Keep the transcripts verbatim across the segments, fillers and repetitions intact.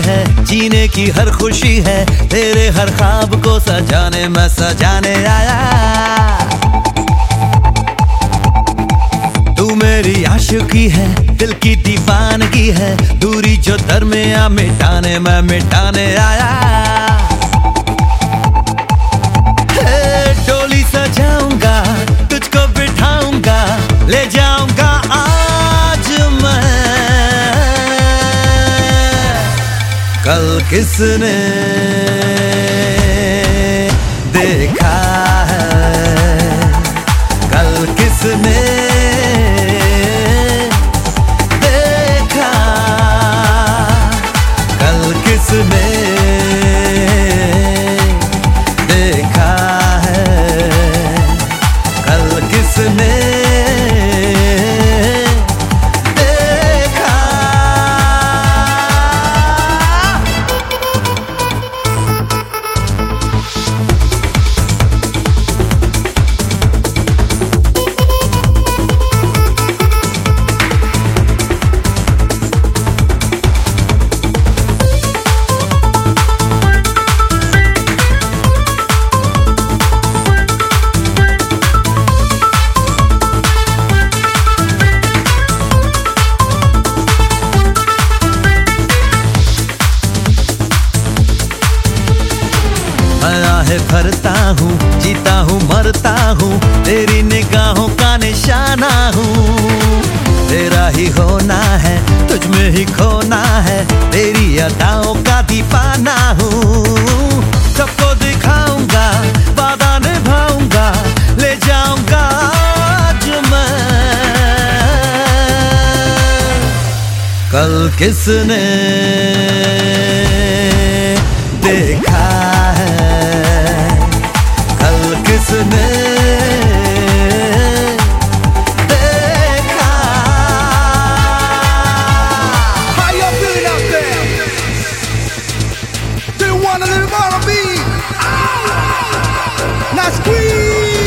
है, जीने की हर खुशी है, तेरे हर ख्वाब को सजाने मैं सजाने आया। तू मेरी आशिकी है, दिल की दीवानगी है, दूरी जो दरमियां मिटाने मैं मिटाने आया। डोली सजाऊंगा, तुझको बिठाऊंगा, ले जाऊंगा आज मैं। कल किसने देखा है, कल किसने देखा, कल किसने देखा है, कल किसने भरता हूँ, जीता हूँ, मरता हूँ, तेरी निगाहों का निशाना हूँ। तेरा ही होना है, तुझ में ही खोना है, तेरी अदाओं का दीवाना हूँ। सबको दिखाऊंगा, वादा निभाऊंगा, ले जाऊंगा आज मैं। कल किसने देखा है, किसने देखा। How you feeling out there? Do you want a little more of me? Now squeeze.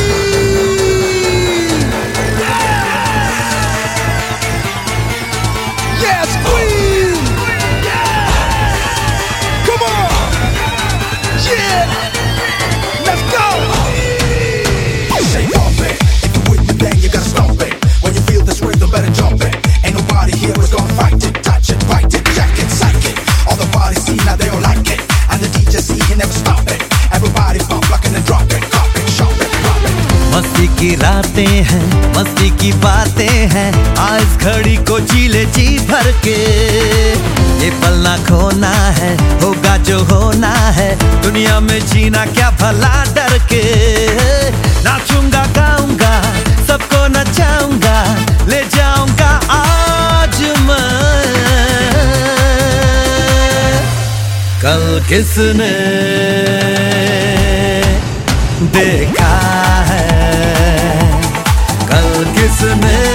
Yeah, squeeze. Come on. Yeah. Let's go. Better jump it. Ain't nobody here who's gonna fight it. Touch it, fight it, jack it, psych it. All the parties see now they don't like it, and the D J see he never stop it. Everybody pump like and then drop it, drop it, shop it, drop it. मस्ती की रातें हैं, मस्ती की बातें हैं, आज घड़ी को जी ले जी भर के। ये पल ना खोना है, होगा जो होना है, दुनिया में जीना क्या भला डर के। नाचूंगा गाऊंगा, सबको नचाऊंगा, ले जाऊंगा आज मैं। कल किसने देखा है, कल किसने